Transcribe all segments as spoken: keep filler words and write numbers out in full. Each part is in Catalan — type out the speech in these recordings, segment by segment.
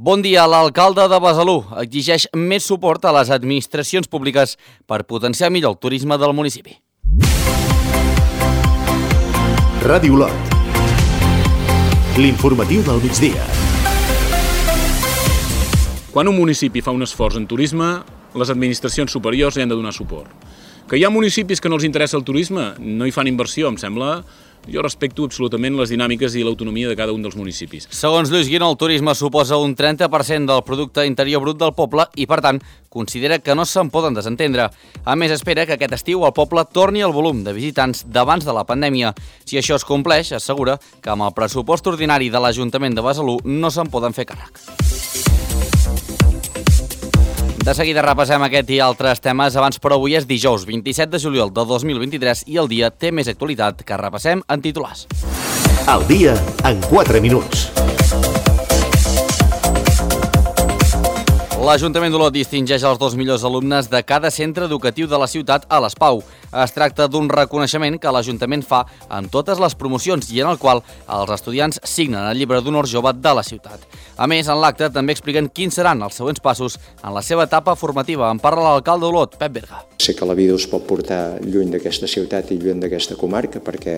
Bon dia. L'alcalde de Besalú exigeix més suport a les administracions públiques per potenciar millor el turisme del municipi. Ràdio Olot. L'informatiu del migdia. Quan un municipi fa un esforç en turisme, les administracions superiors li han de donar suport. Que hi ha municipis que no els interessa el turisme, no hi fan inversió, em sembla. Jo respecto absolutament les dinàmiques i l'autonomia de cada un dels municipis. Segons Lluís Guinó, el turisme suposa un trenta per cent del producte interior brut del poble i, per tant, considera que no se'n poden desentendre. A més, espera que aquest estiu el poble torni al volum de visitants d'abans de la pandèmia. Si això es compleix, assegura que amb el pressupost ordinari de l'Ajuntament de Besalú no se'n poden fer càrrec. De seguida repassem aquest i altres temes. Abans, però, avui és dijous, vint-i-set de juliol de dos mil vint-i-tres i el dia té més actualitat que repassem en titulars. El dia en quatre minuts. L'Ajuntament d'Olot distingeix els dos millors alumnes de cada centre educatiu de la ciutat a l'Espau. Es tracta d'un reconeixement que l'Ajuntament fa en totes les promocions i en el qual els estudiants signen el llibre d'honor jove de la ciutat. A més, en l'acte també expliquen quins seran els següents passos en la seva etapa formativa. En parla l'alcalde d'Olot, Pep Berga. Sé que la vida us pot portar lluny d'aquesta ciutat i lluny d'aquesta comarca, perquè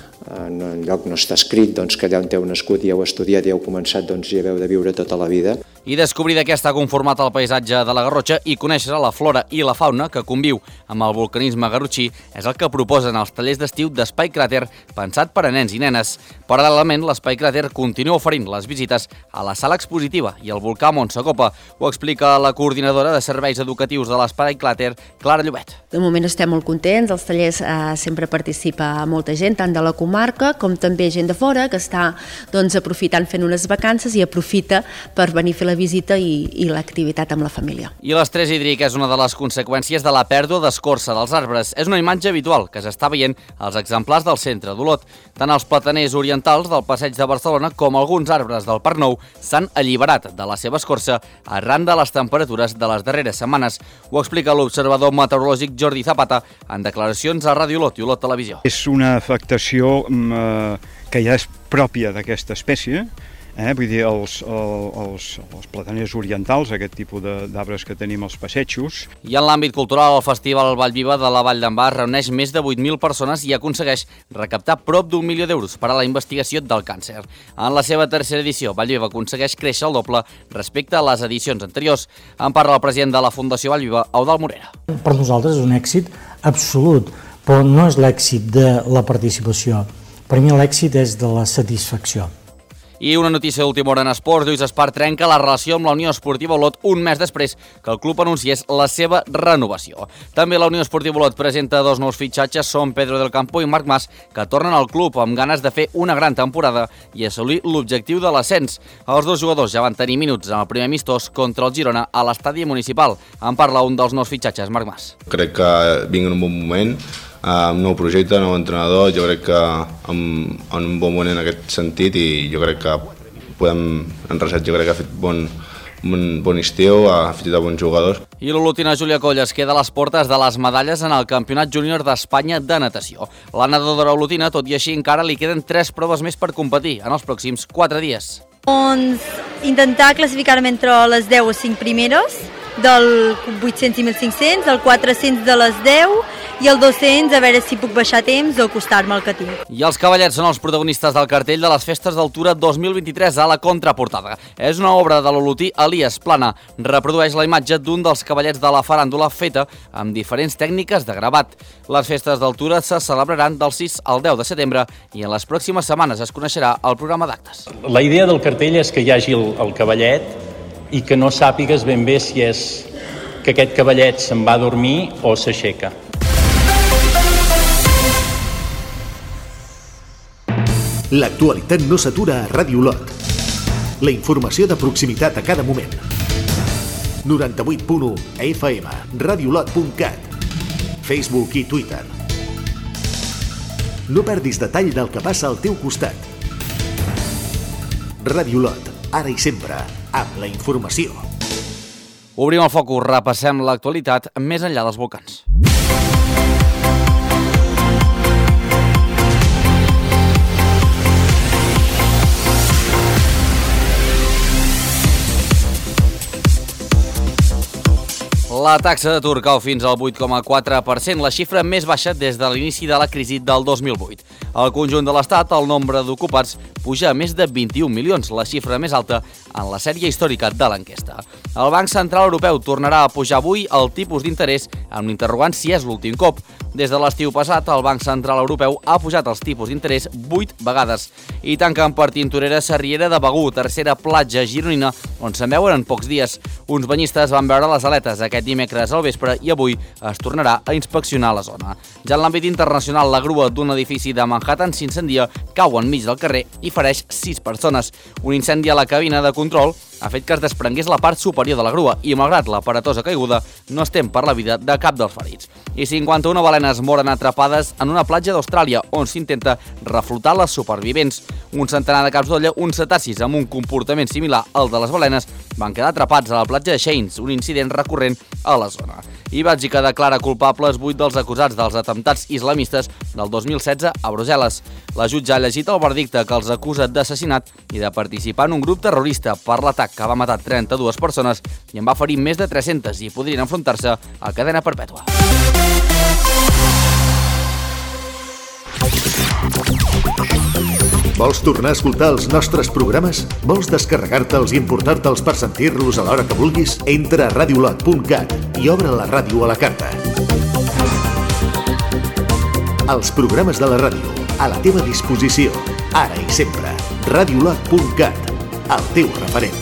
en lloc no està escrit doncs, que allà on heu nascut i heu estudiat i heu començat doncs, hi heu de viure tota la vida. I descobrir de què està conformat el paisatge de la Garrotxa i conèixer la flora i la fauna que conviu amb el vulcanisme garrotxí és el que proposen els tallers d'estiu d'Espai Cràter pensat per a nens i nenes. Paral·lelament, l'Espai Cràter continua oferint les visites a la sala expositiva i al volcà Montsecopa. Ho explica la coordinadora de serveis educatius de l'Espai Cràter, Clara Llobet. De moment estem molt contents, als tallers eh, sempre participa molta gent, tant de la comarca com també gent de fora que està doncs, aprofitant fent unes vacances i aprofita per venir a fer la visita i, i l'activitat amb la família. I l'estrès hídric és una de les conseqüències de la pèrdua d'escorça dels arbres. És una imatge habitual que s'està veient als exemplars del centre d'Olot. Tant els plataners orientals del Passeig de Barcelona com alguns arbres del Parc Nou s'han alliberat de la seva escorça arran de les temperatures de les darreres setmanes. Ho explica l'observador meteorològic Jordi Zapata en declaracions a Ràdio Olot i Olot Televisió. És una afectació eh, que ja és pròpia d'aquesta espècie. Eh, vull dir, els, els, els plataners orientals, aquest tipus d'arbres que tenim als passejos. I en l'àmbit cultural, el Festival Vallviva de la Vall d'en Bas reuneix més de vuit mil persones i aconsegueix recaptar prop d'un milió d'euros per a la investigació del càncer. En la seva tercera edició, Vallviva aconsegueix créixer el doble respecte a les edicions anteriors. En parla el president de la Fundació Vallviva, Eudald Morera. Per nosaltres és un èxit absolut, però no és l'èxit de la participació. Per mi l'èxit és de la satisfacció. I una notícia d'última hora en esports. Lluís Espart trenca la relació amb la Unió Esportiva Olot un mes després que el club anunciés la seva renovació. També la Unió Esportiva Olot presenta dos nous fitxatges, són Pedro del Campo i Marc Mas, que tornen al club amb ganes de fer una gran temporada i assolir l'objectiu de l'ascens. Els dos jugadors ja van tenir minuts en el primer amistós contra el Girona a l'estadi municipal. En parla un dels nous fitxatges, Marc Mas. Crec que vinc en un bon moment, un nou projecte, nou entrenador, jo crec que en, en un bon moment en aquest sentit i jo crec que podem, en Reset jo crec que ha fet bon, bon, bon estiu, ha fet de bons jugadors. I l'olotina Júlia Coll es queda a les portes de les medalles en el Campionat Júnior d'Espanya de natació. La nedadora olotina, tot i així, encara li queden tres proves més per competir en els pròxims quatre dies. Doncs intentar classificar-me entre les deu o cinc primeres, del vuit-cents i mil cinc-cents, del quatre-cents de les deu i el dos-cents a veure si puc baixar temps o acostar-me al que tinc. I els cavallets són els protagonistes del cartell de les Festes d'Altura dos mil vint-i-tres a la contraportada. És una obra de l'olotí Elias Plana. Reprodueix la imatge d'un dels cavallets de la faràndula feta amb diferents tècniques de gravat. Les Festes d'Altura se celebraran del sis al deu de setembre i en les pròximes setmanes es coneixerà el programa d'actes. La idea del cartell és que hi hagi el, el cavallet i que no sàpigues ben bé si és que aquest cavallet se'n va a dormir o s'aixeca. L'actualitat no s'atura a Ràdio Olot. La informació de proximitat a cada moment. noranta-vuit punt u F M, radiolot punt cat, Facebook i Twitter. No perdis detall del que passa al teu costat. Ràdio Olot, ara i sempre, amb la informació. Obrim el focus, repassem l'actualitat més enllà dels volcans. La taxa d'atur cau fins al vuit coma quatre per cent, la xifra més baixa des de l'inici de la crisi del dos mil vuit. Al conjunt de l'Estat, el nombre d'ocupats puja a més de vint-i-un milions, la xifra més alta en la sèrie històrica de l'enquesta. El Banc Central Europeu tornarà a pujar avui el tipus d'interès amb l'interrogant si és l'últim cop. Des de l'estiu passat, el Banc Central Europeu ha pujat els tipus d'interès vuit vegades. I tanquen per Tintorera Sarriera de Begur, tercera platja gironina, on se'n veuen en pocs dies. Uns banyistes van veure les aletes aquest dimecres al vespre i avui es tornarà a inspeccionar la zona. Ja en l'àmbit internacional, la grua d'un edifici de Manhattan s'incendia, cau enmig del carrer i fereix sis persones. Un incendi a la cabina de control ha fet que es desprengués la part superior de la grua i, malgrat l'aparatosa caiguda, no es tem per la vida de cap dels ferits. I cinquanta-una balenes moren atrapades en una platja d'Austràlia, on s'intenta reflotar les supervivents. Un centenar de caps d'olla, uns cetacis amb un comportament similar al de les balenes, van quedar atrapats a la platja de Shanes, un incident recurrent a la zona. I Bèlgica declara culpables vuit dels acusats dels atemptats islamistes del dos mil setze a Brussel·les. La jutge ha llegit el verdicte que els acusa d'assassinat i de participar en un grup terrorista per l'atac que va matar trenta-dues persones i en va ferir més de tres-centes i podrien enfrontar-se a cadena perpètua. Vols tornar a escoltar els nostres programes? Vols descarregar-te'ls i importar-te'ls per sentir-los a l'hora que vulguis? Entra a radiolot punt cat i obre la ràdio a la carta. Els programes de la ràdio, a la teva disposició, ara i sempre. radiolot punt cat, el teu referent.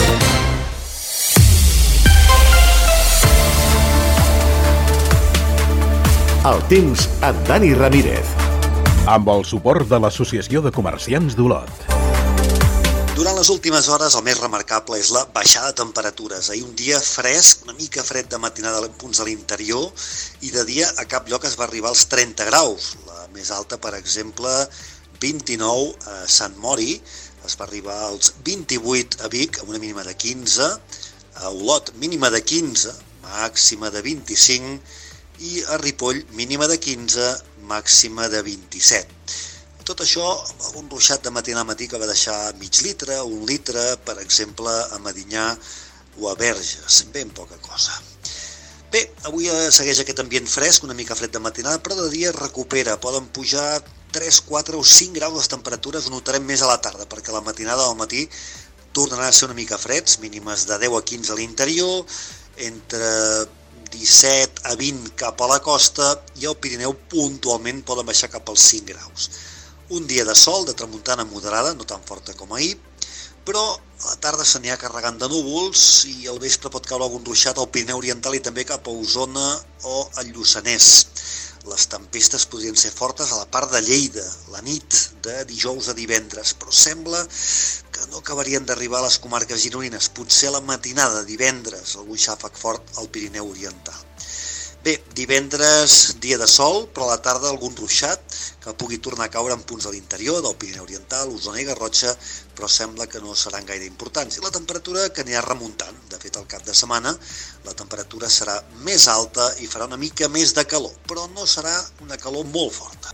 El temps amb Dani Ramírez. Amb el suport de l'Associació de Comerciants d'Olot. Durant les últimes hores el més remarcable és la baixada de temperatures. Ahir un dia fresc, una mica fred de matinada en punts de l'interior i de dia a cap lloc es va arribar als trenta graus. La més alta, per exemple, vint-i-nou a Sant Mori, es va arribar als vint-i-vuit a Vic, amb una mínima de quinze, a Olot mínima de quinze, màxima de vint-i-cinc, i a Ripoll mínima de quinze, màxima de vint-i-set. Tot això amb algun ruixat de matina a matí que va deixar mig litre, un litre, per exemple, a Medinyà o a Verges, ben poca cosa. Bé, avui segueix aquest ambient fresc, una mica fred de matinada, però de dia recupera, poden pujar tres, quatre o cinc graus les temperatures, ho notarem més a la tarda, perquè la matinada o al matí tornaran a ser una mica freds, mínimes de deu a quinze a l'interior, entre disset a vint cap a la costa i al Pirineu puntualment poden baixar cap als cinc graus. Un dia de sol, de tramuntana moderada, no tan forta com ahir, però a la tarda se n'hi ha carregant de núvols i al vespre pot caure algun ruixat al Pirineu Oriental i també cap a Osona o al Lluçanès. Les tempestes podrien ser fortes a la part de Lleida, la nit de dijous a divendres, però sembla que no acabarien d'arribar a les comarques gironines, potser a la matinada de divendres, algun xàfec fort al Pirineu Oriental. Bé, divendres dia de sol, però a la tarda algun ruixat que pugui tornar a caure en punts de l'interior, del Pirineu Oriental, Osona i Garrotxa, però sembla que no seran gaire importants. I la temperatura que anirà remuntant. De fet, al cap de setmana la temperatura serà més alta i farà una mica més de calor, però no serà una calor molt forta.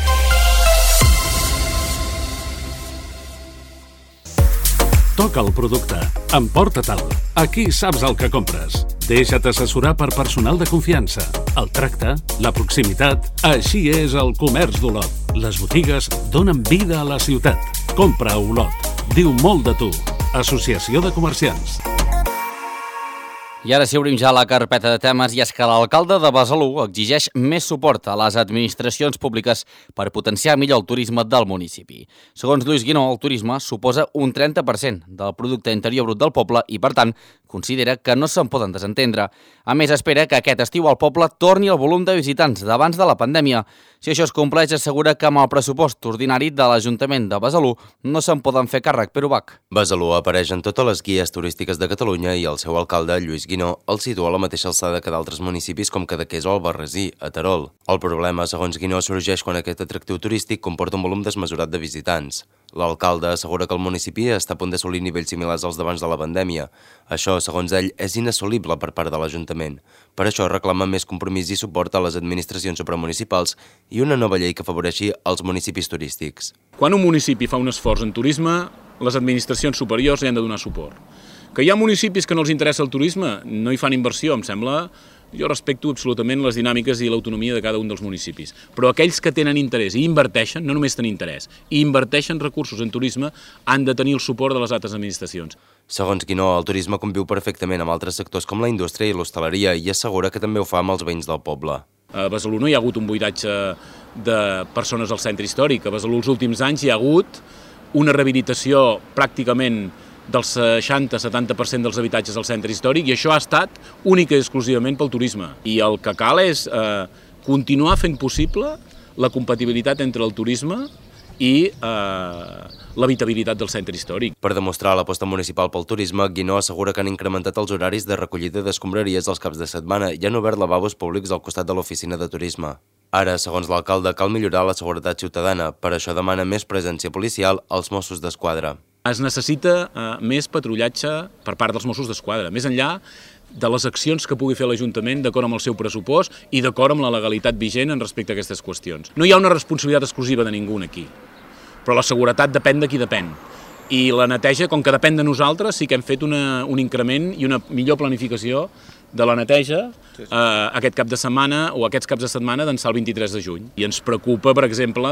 Toca el producte. Emporta-te'l. Aquí saps el que compres. Deixa't assessorar per personal de confiança. El tracte, la proximitat... Així és el comerç d'Olot. Les botigues donen vida a la ciutat. Compra a Olot. Diu molt de tu. Associació de Comerciants. I ara sí, obrim ja la carpeta de temes i és que l'alcalde de Besalú exigeix més suport a les administracions públiques per potenciar millor el turisme del municipi. Segons Lluís Guinó, el turisme suposa un trenta per cent del producte interior brut del poble i, per tant, considera que no se'n poden desentendre. A més, espera que aquest estiu al poble torni el volum de visitants d'abans de la pandèmia. Si això es compleix, assegura que amb el pressupost ordinari de l'Ajuntament de Besalú no se'n poden fer càrrec, Pere Ubach. Besalú apareix en totes les guies turístiques de Catalunya i el seu alcalde, Lluís Guinó, el situa a la mateixa alçada que d'altres municipis com Cadaqués o Albarrasí, a Terol. El problema, segons Guinó, sorgeix quan aquest atractiu turístic comporta un volum desmesurat de visitants. L'alcalde assegura que el municipi està a punt d'assolir nivells similars als d'abans de la pandèmia. Això, segons ell, és inassolible per part de l'Ajuntament. Per això reclama més compromís i suport a les administracions supramunicipals i una nova llei que afavoreixi els municipis turístics. Quan un municipi fa un esforç en turisme, les administracions superiors hi han de donar suport. Que hi ha municipis que no els interessa el turisme, no hi fan inversió, em sembla. Jo respecto absolutament les dinàmiques i l'autonomia de cada un dels municipis, però aquells que tenen interès i inverteixen, no només tenen interès, i inverteixen recursos en turisme, han de tenir el suport de les altres administracions. Segons Guinó, el turisme conviu perfectament amb altres sectors com la indústria i l'hostaleria i assegura que també ho fa amb els veïns del poble. A Besalú no hi ha hagut un buidatge de persones al centre històric. A Besalú els últims anys hi ha hagut una rehabilitació pràcticament del seixanta a setanta per cent dels habitatges al centre històric, i això ha estat únic i exclusivament pel turisme. I el que cal és eh, continuar fent possible la compatibilitat entre el turisme i eh, l'habitabilitat del centre històric. Per demostrar l'aposta municipal pel turisme, Guinó assegura que han incrementat els horaris de recollida d'escombraries els caps de setmana i han obert lavabos públics al costat de l'oficina de turisme. Ara, segons l'alcalde, cal millorar la seguretat ciutadana, per això demana més presència policial als Mossos d'Esquadra. Es necessita eh, més patrullatge per part dels Mossos d'Esquadra, més enllà de les accions que pugui fer l'Ajuntament d'acord amb el seu pressupost i d'acord amb la legalitat vigent en respecte a aquestes qüestions. No hi ha una responsabilitat exclusiva de ningú aquí, però la seguretat depèn de qui depèn. I la neteja, com que depèn de nosaltres, sí que hem fet una, un increment i una millor planificació de la neteja eh, aquest cap de setmana o aquests caps de setmana d'ençà el vint-i-tres de juny. I ens preocupa, per exemple,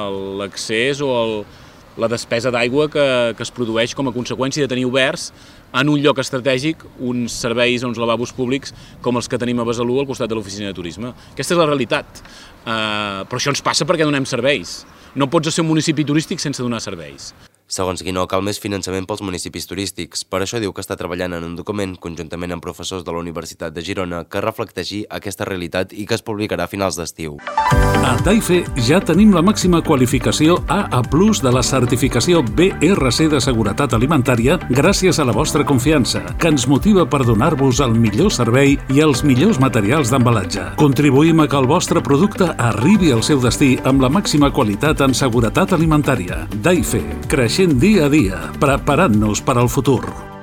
l'accés o el, la despesa d'aigua que, que es produeix com a conseqüència de tenir oberts en un lloc estratègic uns serveis, uns lavabos públics com els que tenim a Besalú al costat de l'oficina de turisme. Aquesta és la realitat, uh, però això ens passa perquè donem serveis. No pots ser un municipi turístic sense donar serveis. Segons Guinó, cal més finançament pels municipis turístics. Per això diu que està treballant en un document, conjuntament amb professors de la Universitat de Girona, que reflecteixi aquesta realitat i que es publicarà a finals d'estiu. A Taife ja tenim la màxima qualificació A A plus de la certificació B R C de Seguretat Alimentària gràcies a la vostra confiança, que ens motiva per donar-vos el millor servei i els millors materials d'embalatge. Contribuïm a que el vostre producte arribi al seu destí amb la màxima qualitat en seguretat alimentària. Taife, creixent dia a dia, preparant-nos per al futur.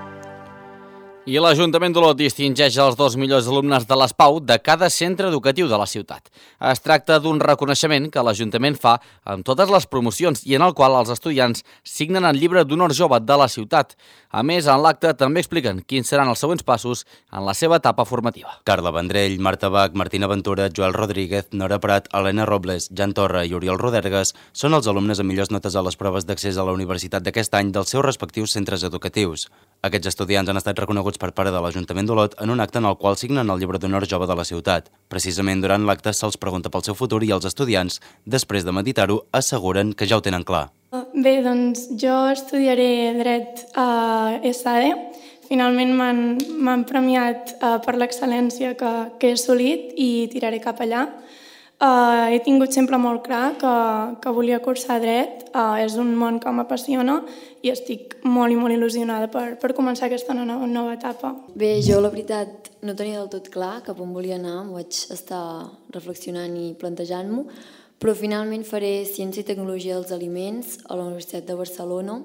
I l'Ajuntament d'Olot distingeix els dos millors alumnes de l'ESPAU de cada centre educatiu de la ciutat. Es tracta d'un reconeixement que l'Ajuntament fa amb totes les promocions i en el qual els estudiants signen el llibre d'honor jove de la ciutat. A més, en l'acte també expliquen quins seran els següents passos en la seva etapa formativa. Carla Vendrell, Marta Bach, Martina Ventura, Joel Rodríguez, Nora Prat, Helena Robles, Jan Torra i Oriol Rodergues són els alumnes amb millors notes a les proves d'accés a la universitat d'aquest any dels seus respectius centres educatius. Aquests estudiants han estat reconeguts per part de l'Ajuntament d'Olot en un acte en el qual signen el llibre d'honor jove de la ciutat. Precisament durant l'acte se'ls pregunta pel seu futur i els estudiants, després de meditar-ho, asseguren que ja ho tenen clar. Bé, doncs jo estudiaré dret a ESADE. Finalment m'han premiat uh, per l'excel·lència que, que he assolit i tiraré cap allà. Uh, he tingut sempre molt clar que, que volia cursar dret, uh, és un món que m'apassiona i estic molt i molt il·lusionada per, per començar aquesta nova, nova etapa. Bé, jo la veritat no tenia del tot clar cap on volia anar, m'ho vaig estar reflexionant i plantejant-m'ho, però finalment faré Ciència i Tecnologia dels Aliments a la Universitat de Barcelona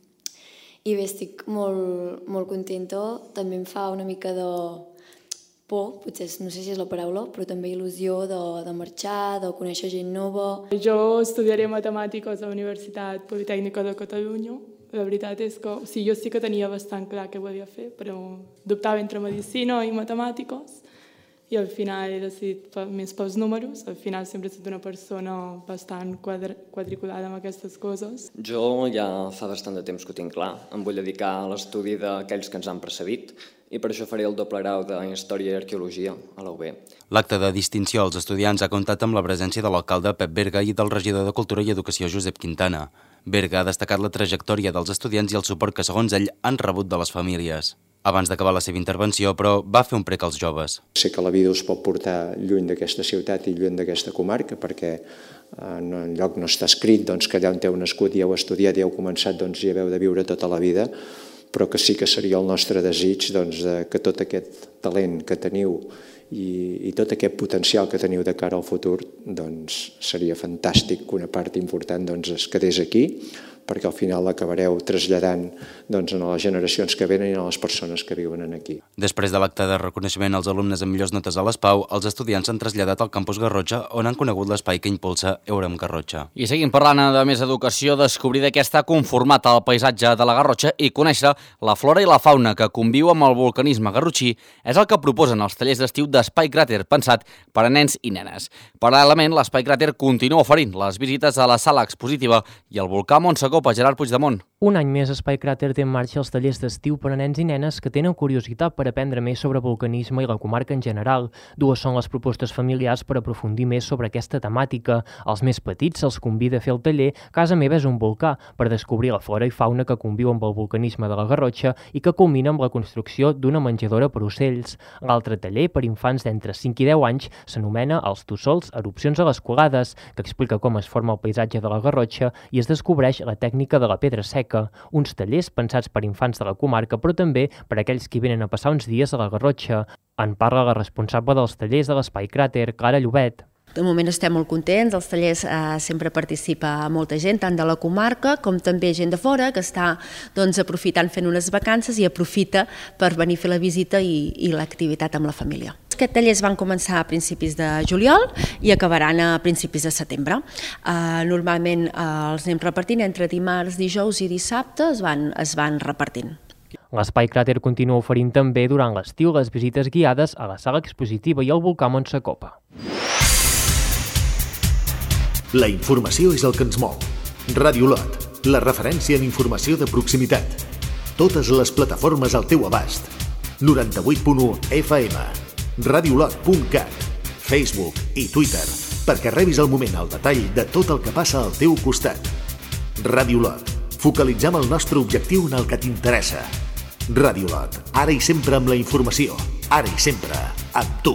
i bé, estic molt, molt contenta, també em fa una mica de por, potser no sé si és la paraula, però també il·lusió de, de marxar, de conèixer gent nova. Jo estudiaré matemàtiques a la Universitat Politècnica de Catalunya. La veritat és que o sigui, jo sí que tenia bastant clar què volia fer, però dubtava entre medicina i matemàtiques i al final he decidit més pels números. Al final sempre he estat una persona bastant quadr quadriculada amb aquestes coses. Jo ja fa bastant de temps que ho tinc clar. Em vull dedicar a l'estudi d'aquells que ens han precedit i per això faré el doble grau de Història i Arqueologia a la U B. L'acte de distinció als estudiants ha comptat amb la presència de l'alcalde Pep Berga i del regidor de Cultura i Educació Josep Quintana. Berga ha destacat la trajectòria dels estudiants i el suport que, segons ell, han rebut de les famílies. Abans d'acabar la seva intervenció, però, va fer un prec als joves. Sé que la vida us pot portar lluny d'aquesta ciutat i lluny d'aquesta comarca, perquè en lloc no està escrit doncs, que allà on heu nascut i heu estudiat i heu començat doncs, hi haveu de viure tota la vida, però que sí que seria el nostre desig doncs, que tot aquest talent que teniu i, i tot aquest potencial que teniu de cara al futur doncs, seria fantàstic que una part important doncs, es quedés aquí, perquè al final l'acabareu traslladant doncs, a les generacions que venen i a les persones que viuen aquí. Després de l'acte de reconeixement als alumnes amb millors notes a l'ESPAU, els estudiants s'han traslladat al campus Garrotxa, on han conegut l'espai que impulsa Eurem Garrotxa. I seguim parlant de més educació, descobrir de què està conformat el paisatge de la Garrotxa i conèixer la flora i la fauna que conviu amb el vulcanisme garrotxí és el que proposen els tallers d'estiu d'Espai Cràter, pensat per a nens i nenes. Paral·lelament, l'Espai Cràter continua oferint les visites a la sala expositiva i al volcà Montsecopa. Gerard Puigdemont. Un any més, Espai Cràter té en marxa els tallers d'estiu per a nens i nenes que tenen curiositat per aprendre més sobre vulcanisme i la comarca en general. Dues són les propostes familiars per aprofundir més sobre aquesta temàtica. Els més petits se'ls convida a fer el taller Casa meva és un volcà, per descobrir la flora i fauna que conviu amb el vulcanisme de la Garrotxa i que culmina amb la construcció d'una menjadora per ocells. L'altre taller, per infants d'entre cinc i deu anys, s'anomena Els tossols, erupcions a les colades, que explica com es forma el paisatge de la Garrotxa i es descobreix la tècnica de la pedra seca, uns tallers pensats per infants de la comarca, però també per aquells que venen a passar uns dies a la Garrotxa. En parla la responsable dels tallers de l'Espai Cràter, Clara Llobet. De moment estem molt contents, als tallers eh, sempre participa molta gent, tant de la comarca com també gent de fora, que està doncs, aprofitant fent unes vacances i aprofita per venir a fer la visita i, i l'activitat amb la família. Aquests tallers van començar a principis de juliol i acabaran a principis de setembre. Eh, normalment eh, els anem repartint entre dimarts, dijous i dissabte, es van, es van repartint. L'Espai Cràter continua oferint també durant l'estiu les visites guiades a la sala expositiva i al volcà Montsecopa. La informació és el que ens mou. Ràdio Lot, la referència en informació de proximitat. Totes les plataformes al teu abast. noranta-vuit punt u F M, radiolot punt cat, Facebook i Twitter, perquè rebis al moment el detall de tot el que passa al teu costat. Ràdio Lot, focalitzem el nostre objectiu en el que t'interessa. Ràdio Lot, ara i sempre amb la informació, ara i sempre amb tu.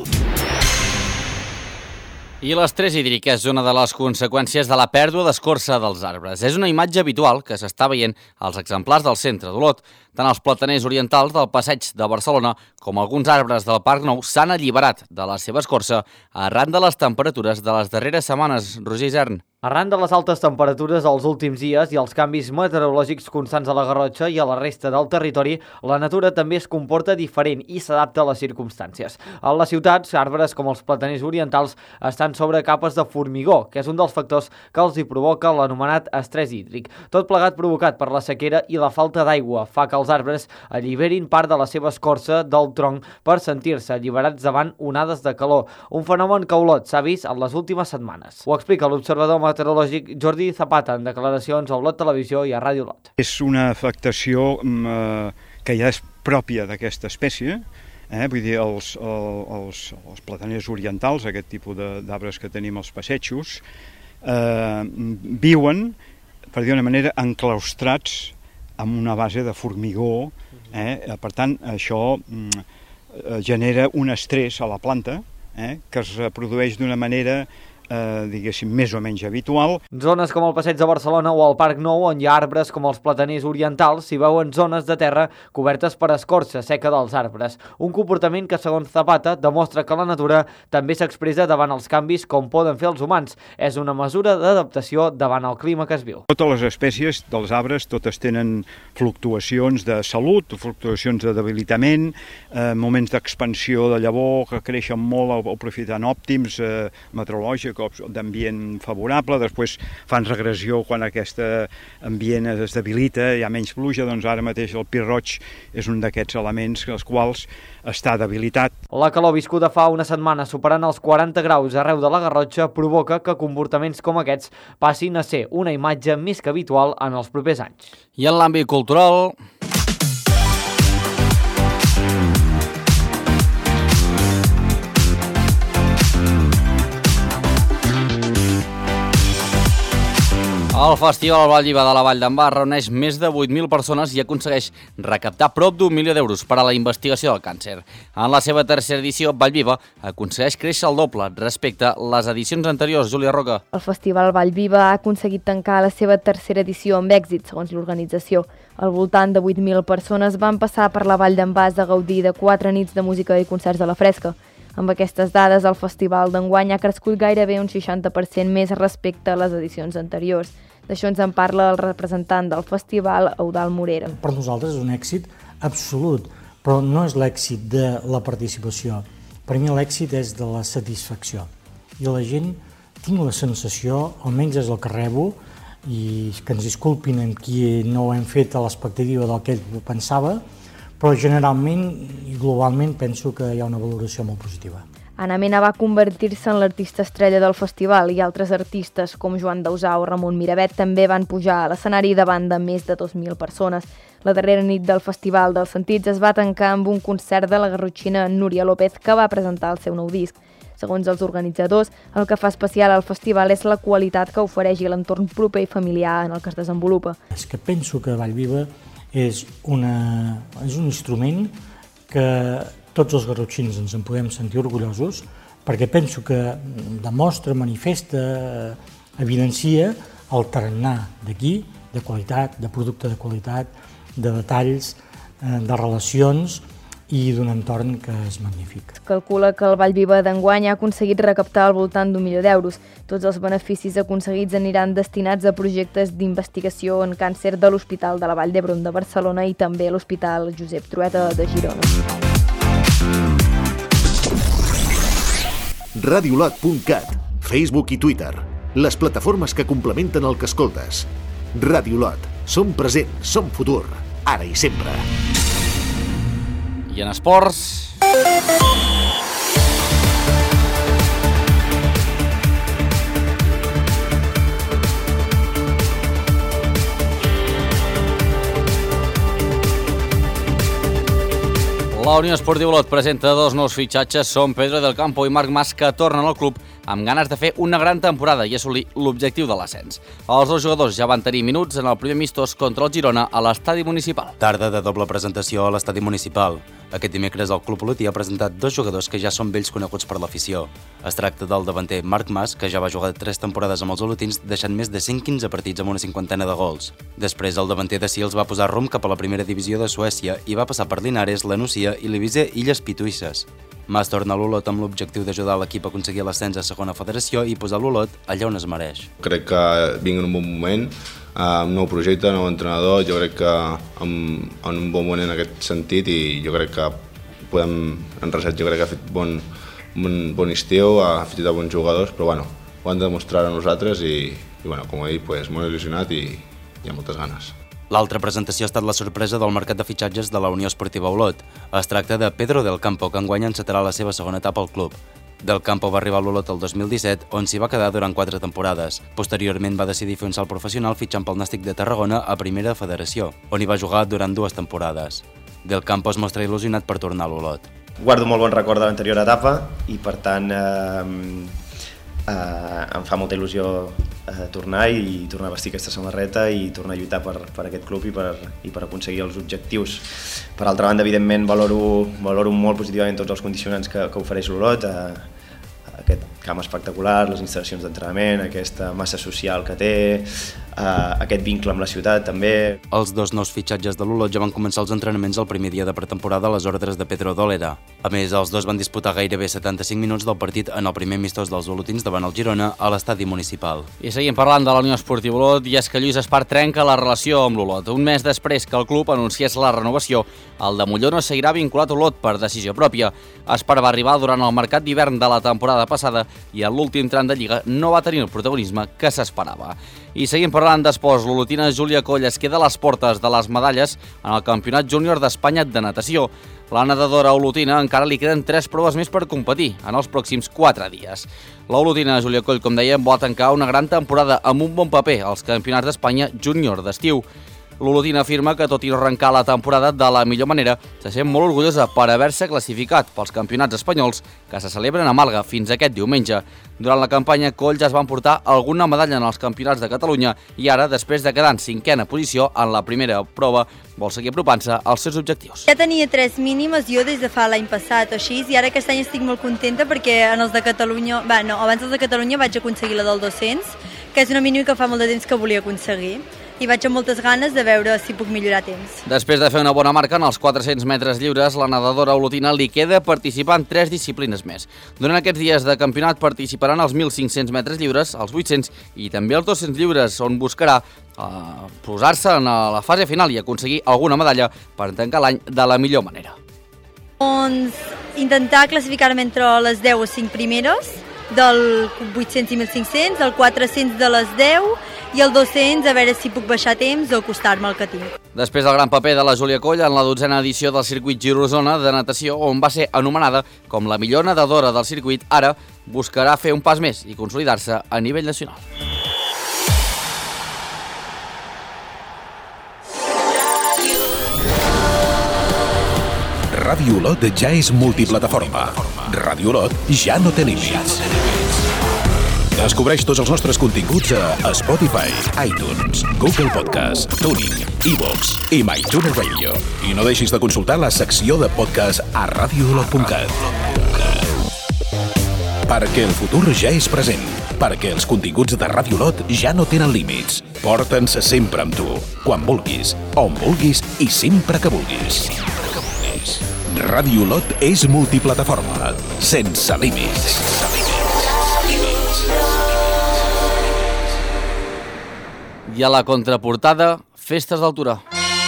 I l'estrès hídric és una de les conseqüències de la pèrdua d'escorça dels arbres. És una imatge habitual que s'està veient als exemplars del centre d'Olot. Tant els plataners orientals del Passeig de Barcelona com alguns arbres del Parc Nou s'han alliberat de la seva escorça arran de les temperatures de les darreres setmanes. Roger Isern. Arran de les altes temperatures dels últims dies i els canvis meteorològics constants a la Garrotxa i a la resta del territori, la natura també es comporta diferent i s'adapta a les circumstàncies. A les ciutats, arbres com els plataners orientals estan sobre capes de formigó, que és un dels factors que els hi provoca l'anomenat estrès hídric. Tot plegat provocat per la sequera i la falta d'aigua fa que els arbres alliberin part de la seva escorça del tronc per sentir-se alliberats davant onades de calor, un fenomen que a Olot s'ha vist en les últimes setmanes. Ho explica l'observador meteorològic Jordi Zapata en declaracions a Olot Televisió i a Ràdio Olot. És una afectació eh, que ja és pròpia d'aquesta espècie, eh? Vull dir, els, els, els plataners orientals, aquest tipus d'arbres que tenim als passejos, eh, viuen, per dir d'una manera, enclaustrats amb una base de formigó, eh? Per tant, això eh, genera un estrès a la planta, eh? Que es reprodueix d'una manera Eh, diguéssim, més o menys habitual. Zones com el Passeig de Barcelona o el Parc Nou, on hi ha arbres com els plataners orientals, s'hi veuen zones de terra cobertes per escorça seca dels arbres. Un comportament que, segons Zapata, demostra que la natura també s'expressa davant els canvis com poden fer els humans. És una mesura d'adaptació davant el clima que es viu. Totes les espècies dels arbres, totes tenen fluctuacions de salut, fluctuacions de debilitament, eh, moments d'expansió de llavor que creixen molt aprofitant òptims eh, meteorològics, d'ambient favorable, després fan regressió quan aquest ambient es debilita, hi ha menys pluja, doncs ara mateix el pi roig és un d'aquests elements els quals està debilitat. La calor viscuda fa una setmana superant els quaranta graus arreu de la Garrotxa provoca que comportaments com aquests passin a ser una imatge més que habitual en els propers anys. I en l'àmbit cultural... El Festival Vall-Lliva de la Vall d'en Bas reuneix més de vuit mil persones i aconsegueix recaptar prop d'un milió d'euros per a la investigació del càncer. En la seva tercera edició, Vall-Viva aconsegueix créixer el doble respecte a les edicions anteriors. Júlia Roca. El Festival Vall-Viva ha aconseguit tancar la seva tercera edició amb èxit, segons l'organització. Al voltant de vuit mil persones van passar per la Vall d'en Bas a gaudir de quatre nits de música i concerts a la fresca. Amb aquestes dades, el festival d'enguany ha crescut gairebé un seixanta per cent més respecte a les edicions anteriors. D'això ens en parla el representant del festival, Eudald Morera. Per nosaltres és un èxit absolut, però no és l'èxit de la participació. Per mi l'èxit és de la satisfacció. I la gent, tinc la sensació, almenys és el que rebo, i que ens disculpin amb qui no ho hem fet a l'expectativa del que ell pensava, però generalment i globalment penso que hi ha una valoració molt positiva. Ana Mena va convertir-se en l'artista estrella del festival i altres artistes com Joan Dausà o Ramon Miravet també van pujar a l'escenari davant de més de dos mil persones. La darrera nit del Festival dels Sentits es va tancar amb un concert de la garrotxina Núria López, que va presentar el seu nou disc. Segons els organitzadors, el que fa especial al festival és la qualitat que ofereix i l'entorn proper i familiar en el que es desenvolupa. És que penso que Vallviva és, una, és un instrument que tots els garrotxins ens en podem sentir orgullosos, perquè penso que demostra, manifesta, evidencia el tarannà d'aquí, de qualitat, de producte de qualitat, de detalls, de relacions i d'un entorn que és magnífic. Es calcula que el Vallviva d'enguany ha aconseguit recaptar al voltant d'un milió d'euros. Tots els beneficis aconseguits aniran destinats a projectes d'investigació en càncer de l'Hospital de la Vall d'Hebron de Barcelona i també a l'Hospital Josep Trueta de Girona. radiolot punt cat, Facebook i Twitter, les plataformes que complementen el que escoltes. Radiolot, som present, som futur, ara i sempre. I en esports... La Unió Esportiva Olot presenta dos nous fitxatges, són Pedro del Campo i Marc Mas, que tornen al club amb ganes de fer una gran temporada i assolir l'objectiu de l'ascens. Els dos jugadors ja van tenir minuts en el primer amistós contra el Girona a l'estadi municipal. Tarda de doble presentació a l'estadi municipal. Aquest dimecres el club olotí ha presentat dos jugadors que ja són vells coneguts per l'afició. Es tracta del davanter Marc Mas, que ja va jugar tres temporades amb els olotins, deixant més de cent quinze partits amb una cinquantena de gols. Després el davanter de Sils va posar rumb cap a la primera divisió de Suècia i va passar per Linares, la Nucia i l'Ibiza Illes Pituïsses. Mas torna a l'Olot amb l'objectiu d'ajudar l'equip a aconseguir l'ascens a segona federació i posar l'Olot allà on es mereix. Crec que vinc en un bon moment, un nou projecte, nou entrenador, jo crec que en, en un bon moment en aquest sentit i jo crec que podem enreset, jo crec que ha fet bon, bon, bon estiu, ha fet bons jugadors, però bueno, ho han de demostrar a nosaltres i, i bueno, com he dit, pues, molt il·lusionat i hi ha moltes ganes. L'altra presentació ha estat la sorpresa del mercat de fitxatges de la Unió Esportiva Olot. Es tracta de Pedro del Campo, que enguany encetarà la seva segona etapa al club. Del Campo va arribar a l'Olot el dos mil disset, on s'hi va quedar durant quatre temporades. Posteriorment va decidir fer un salt professional fitxant pel Nàstic de Tarragona a Primera Federació, on hi va jugar durant dues temporades. Del Campo es mostra il·lusionat per tornar a l'Olot. Guardo molt bon record de l'anterior etapa i per tant eh, eh, em fa molta il·lusió eh, tornar i tornar a vestir aquesta samarreta i tornar a lluitar per, per aquest club i per, i per aconseguir els objectius. Per altra banda, evidentment, valoro, valoro molt positivament tots els condicionants que, que ofereix l'Olot, eh, aquest camp espectacular, les instal·lacions d'entrenament, aquesta massa social que té, eh, aquest vincle amb la ciutat també. Els dos nous fitxatges de l'Olot ja van començar els entrenaments el primer dia de pretemporada a les ordres de Pedro Dólera. A més, els dos van disputar gairebé setanta-cinc minuts del partit en el primer amistós dels olotins davant el Girona a l'estadi municipal. I seguim parlant de la Unió Esportiva Olot, i és que Lluís Espart trenca la relació amb l'Olot. Un mes després que el club anunciés la renovació, el de Molló no seguirà vinculat a Olot per decisió pròpia. Espart va arribar durant el mercat d'hivern de la temporada passada i en l'últim tram de Lliga no va tenir el protagonisme que s'esperava. I seguim parlant d'esports. L'olotina Júlia Coll es queda a les portes de les medalles en el Campionat Júnior d'Espanya de natació. La nedadora olotina encara li queden tres proves més per competir en els pròxims quatre dies. La olotina Júlia Coll, com dèiem, va tancar una gran temporada amb un bon paper als Campionats d'Espanya Júnior d'estiu. L'olotina afirma que, tot i no arrencar la temporada de la millor manera, se sent molt orgullosa per haver-se classificat pels campionats espanyols que se celebren a Màlaga fins aquest diumenge. Durant la campanya, Coll ja es va emportar alguna medalla en els campionats de Catalunya i ara, després de quedar en cinquena posició en la primera prova, vol seguir apropant-se als seus objectius. Ja tenia tres mínimes jo des de fa l'any passat o així, i ara aquest any estic molt contenta perquè en els de Catalunya, bé, no, abans dels de Catalunya vaig aconseguir la del dos-cents, que és una mínima que fa molt de temps que volia aconseguir. i vaig amb moltes ganes de veure si puc millorar temps. Després de fer una bona marca en els quatre-cents metres lliures, la nedadora olotina li queda participar en tres disciplines més. Durant aquests dies de campionat participaran els mil cinc-cents metres lliures, els vuit-cents i també els dos-cents lliures, on buscarà eh, posar-se en la fase final i aconseguir alguna medalla per tancar l'any de la millor manera. Doncs intentar classificar-me entre les deu o cinc primeres, del vuit-cents i mil cinc-cents, el quatre-cents de les deu i el dos-cents a veure si puc baixar temps o acostar-me al que tinc. Després del gran paper de la Júlia Coll en la dotzena edició del circuit Giro-Osona de natació, on va ser anomenada com la millor nedadora del circuit, ara buscarà fer un pas més i consolidar-se a nivell nacional. Ràdio Olot ja és multiplataforma. Ràdio Olot ja no té límits. Descobreix tots els nostres continguts a Spotify, iTunes, Google Podcast, Tuning, iVoox i MyTuner Radio. I no deixis de consultar la secció de podcast a radio olot punt cat. Perquè el futur ja és present. Perquè els continguts de Ràdio Olot ja no tenen límits. Porta'ns sempre amb tu, quan vulguis, on vulguis i sempre que vulguis. Ràdio Olot és multiplataforma, sense límits. I a la contraportada, festes d'altura.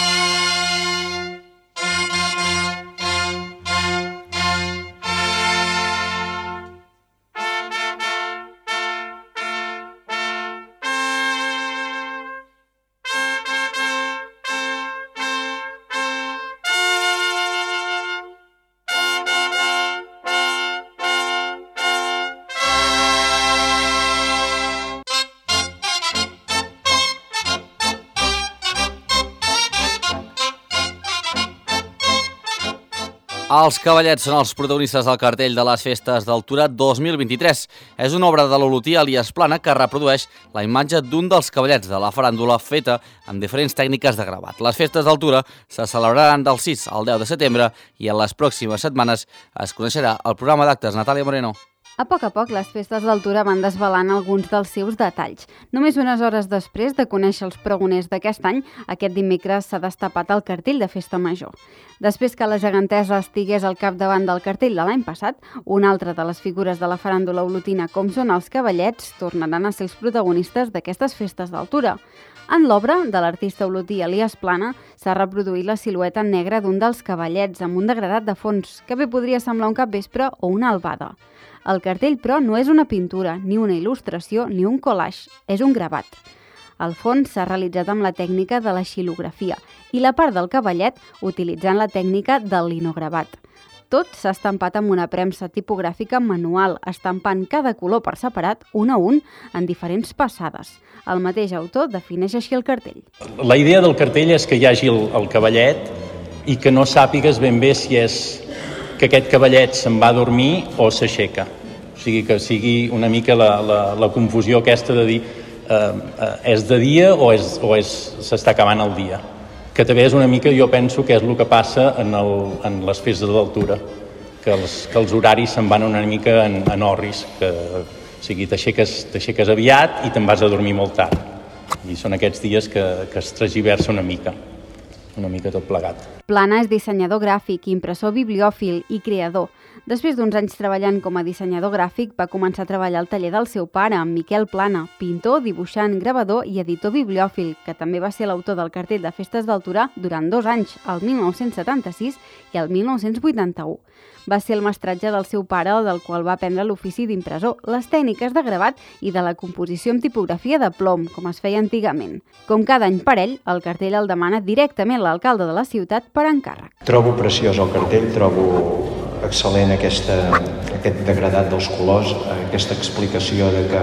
Els Cavallets són els protagonistes del cartell de les Festes d'Altura dos mil vint-i-tres. És una obra de l'olotí Elias Plana que reprodueix la imatge d'un dels cavallets de la faràndula feta amb diferents tècniques de gravat. Les Festes d'Altura se celebraran del sis al deu de setembre i en les pròximes setmanes es coneixerà el programa d'actes. Natàlia Moreno. A poc a poc, les festes d'altura van desvelant alguns dels seus detalls. Només unes hores després de conèixer els pregoners d'aquest any, aquest dimecres s'ha destapat el cartell de Festa Major. Després que la gegantesa estigués al capdavant del cartell de l'any passat, una altra de les figures de la faràndula olotina, com són els cavallets, tornaran a ser els protagonistes d'aquestes festes d'altura. En l'obra de l'artista olotí Elias Plana s'ha reproduït la silueta negra d'un dels cavallets amb un degradat de fons, que bé podria semblar un capvespre o una albada. El cartell, però, no és una pintura, ni una il·lustració, ni un collage, és un gravat. El fons s'ha realitzat amb la tècnica de la xilografia i la part del cavallet utilitzant la tècnica del linogravat. Tot s'ha estampat amb una premsa tipogràfica manual, estampant cada color per separat, un a un, en diferents passades. El mateix autor defineix així el cartell. La idea del cartell és que hi hagi el, el cavallet i que no sàpigues ben bé si és que aquest cavallet se'n va a dormir o s'aixeca. O sigui, que sigui una mica la, la, la confusió aquesta de dir eh, eh, és de dia o és, o és s'està acabant el dia. Que també és una mica, jo penso, que és el que passa en, el, en les festes d'altura, que els, que els horaris se'n van una mica en, en orris, que o sigui, t'aixeques, t'aixeques aviat i te'n vas a dormir molt tard. I són aquests dies que, que es transgiversa una mica. una mica tot plegat. Plana és dissenyador gràfic, impressor bibliòfil i creador. Després d'uns anys treballant com a dissenyador gràfic, va començar a treballar al taller del seu pare, en Miquel Plana, pintor, dibuixant, gravador i editor bibliòfil, que també va ser l'autor del cartell de Festes d'Altura durant dos anys, el mil nou-cents setanta-sis i el mil nou-cents vuitanta-u. Va ser el mestratge del seu pare, del qual va aprendre l'ofici d'impressor, les tècniques de gravat i de la composició amb tipografia de plom, com es feia antigament. Com cada any per ell, el cartell el demana directament l'alcalde de la ciutat per encàrrec. Trobo preciós el cartell, trobo excel·lent aquesta, aquest degradat dels colors, aquesta explicació de que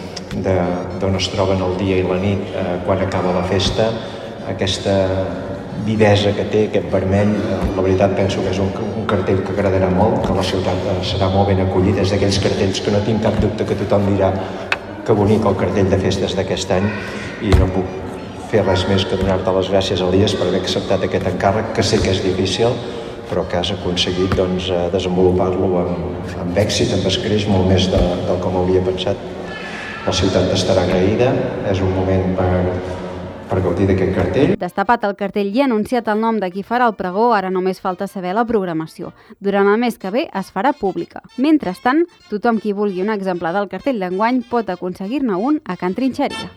d'on es troben el dia i la nit eh, quan acaba la festa, aquesta vivesa que té, aquest vermell. La veritat penso que és un, un cartell que agradarà molt, que la ciutat serà molt ben acollida. És d'aquells cartells que no tinc cap dubte que tothom dirà que bonic el cartell de festes d'aquest any, i no puc fer res més que donar-te les gràcies, Elias, per haver acceptat aquest encàrrec, que sé que és difícil, però que has aconseguit doncs, desenvolupar-lo amb, amb èxit, amb escreix, molt més de, del com hauria pensat. La ciutat t'estarà agraïda, és un moment per, per gaudir d'aquest cartell. Destapat el cartell i anunciat el nom de qui farà el pregó, ara només falta saber la programació. Durant el mes que ve es farà pública. Mentrestant, tothom qui vulgui un exemplar del cartell d'enguany pot aconseguir-ne un a Can Trinxeria.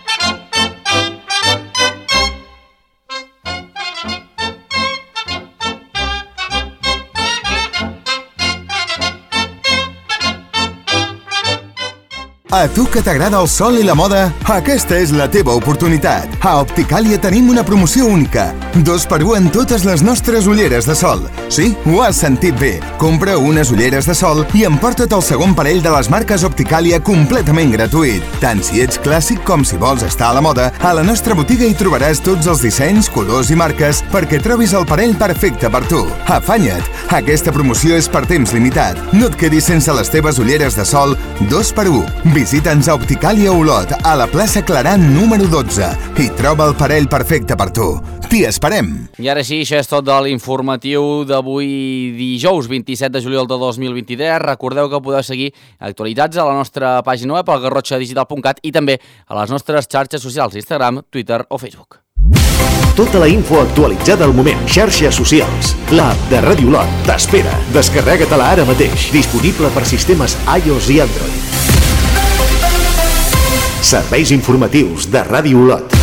A tu que t'agrada el sol i la moda, aquesta és la teva oportunitat. A Opticàlia tenim una promoció única. Dos per u en totes les nostres ulleres de sol. Sí, ho has sentit bé. Compra unes ulleres de sol i emporta't el segon parell de les marques Opticàlia completament gratuït. Tant si ets clàssic com si vols estar a la moda, a la nostra botiga hi trobaràs tots els dissenys, colors i marques perquè trobis el parell perfecte per tu. Afanya't! Aquesta promoció és per temps limitat. No et quedis sense les teves ulleres de sol dos per u. Visita'ns a Opticàlia Olot, a la plaça Claran número dotze, i troba el parell perfecte per tu. T'hi esperem! I ara sí, això és tot de l'informatiu d'avui dijous vint-i-set de juliol de dos mil vint-i-tres. Recordeu que podeu seguir actualitzats a la nostra pàgina web, al garrotxa digital punt cat, i també a les nostres xarxes socials, Instagram, Twitter o Facebook. Tota la info actualitzada al moment. Xarxes socials. L'app de Ràdio Olot t'espera. Descarrega-te-la ara mateix. Disponible per sistemes iOS i Android. Serveis informatius de Ràdio Olot.